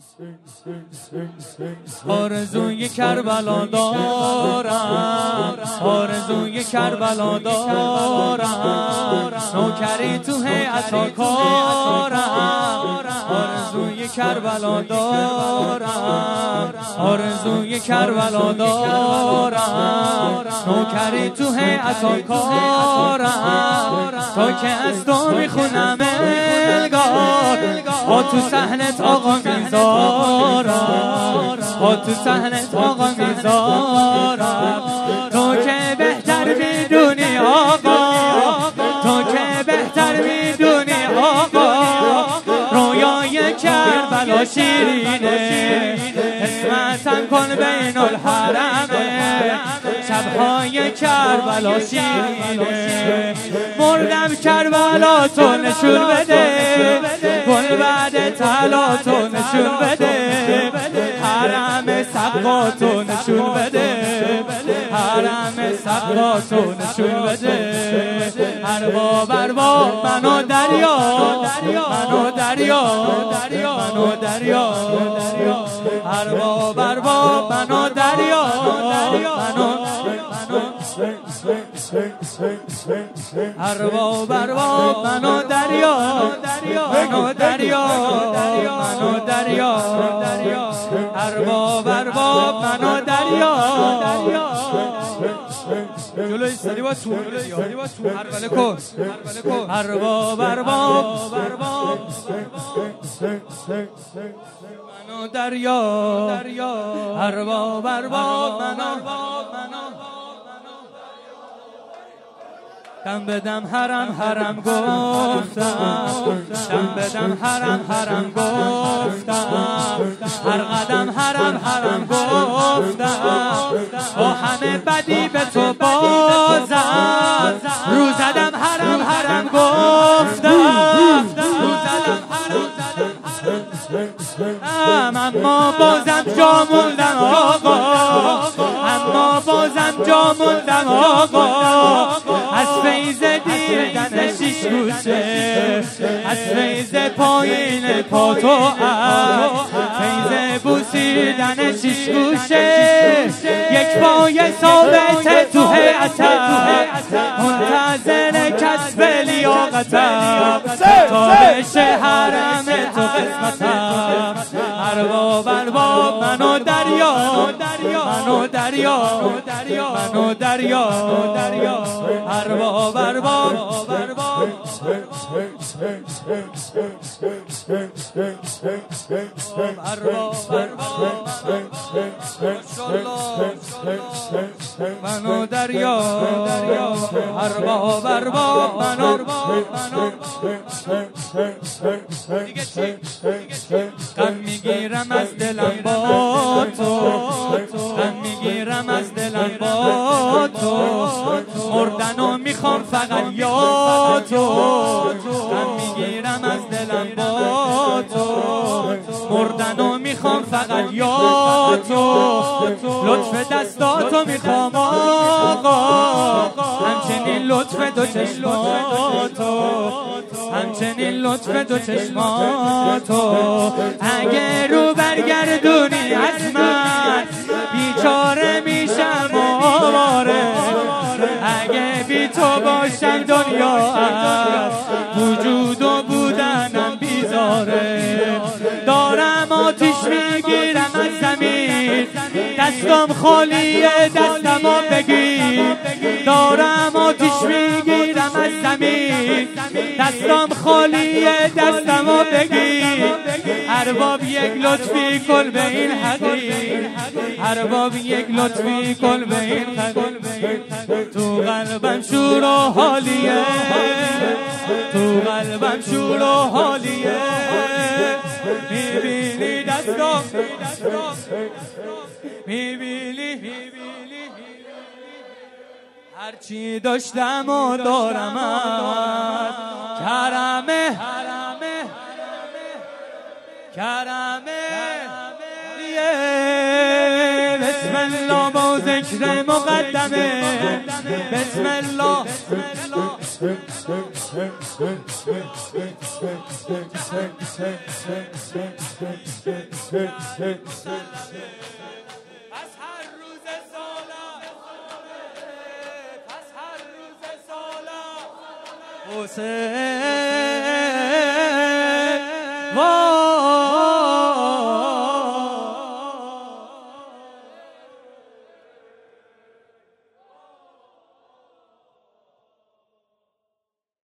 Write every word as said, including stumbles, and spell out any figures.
آرزوی کربلا دارم، آرزوی کربلا دارم، نوکری تو هیئت کارم. آرزوی کربلا دارم، آرزوی کربلا دارم، نوکری تو هیئت کارم. تا که از تو میخونم الگار، ها تو صحنت آقا میذارم، ها تو صحنت آقا میذارم. تو که بهتر میدونی آقا، تو که بهتر میدونی آقا، رویای کربلا شیرینه، اسمتم کن بین الحرمه. شبهای کربلا شیرینه، مردم کربلا تو نشون بده، گل بعد طلا تو نشون بده، حرم سقا تو نشون بده، حرم سقا تو نشون بده. ارباب ارباب منو دریا، منو دریا، منو دریا، ارباب ارباب منو دریا، منو ارباب ارباب منو دریا، منو دریا، منو دریا، ارباب ارباب منو دریا. جلوی سری با تو هربله کن، ارباب ارباب منو دریا، ارباب ارباب منو دم بدم حرم حرم گفتم، دم بدم حرم حرم گفتم، هر قدم حرم حرم گفتم. با همه بدی به تو بازم، رو زدم حرم حرم گفتم، رو زدم حرم اما بازم جا موندم آقا، اما بازم جا موندم آقا. از فیض دیدن شیش گوشه، از فیض پایین پا تو، از فیض بوسیدن شیش گوشه. یک پای ثابت تو هیئتم، منتظر کسب لیاقتم، تا بشه حرم تو قسمتم. ارباب ارباب منو دریا، منو دریا، منو دریا، ارباب ارباب منو دریا، ارباب ارباب منو. دیگه چی؟ غم میگیرم از دلم با تو، غم میگیرم از دلم با تو، مردنو میخوام فقط یا تو. غم میگیرم از دلم با تو، مردنو میخوام فقط یا تو. لطف دستاتو میخوام آقا، همچنین لطف دو چشماتو، همچنین لطف دو چشماتو. اگه رو برگردونی از من، بیچاره میشم آواره. اگه بی تو باشم دنیا از وجود و بودنم بیزاره. دارم آتیش میگیرم از زمین، دستم خالیه دستمو بگیر. دارم آتیش میگیرم از زمین، دستم خالیه دستمو بگیر. ارباب یک لطفی کن به این حقیر، ارباب یک لطفی کن به این حقیر. تو قلبم شور و حالیه، تو قلبم شور و حالیه. میبینی دستم، میبینی هرچی داشتم و دارم از کرمه، کرمه. بسم الله با ذکر مقدمه، بسم الله حسین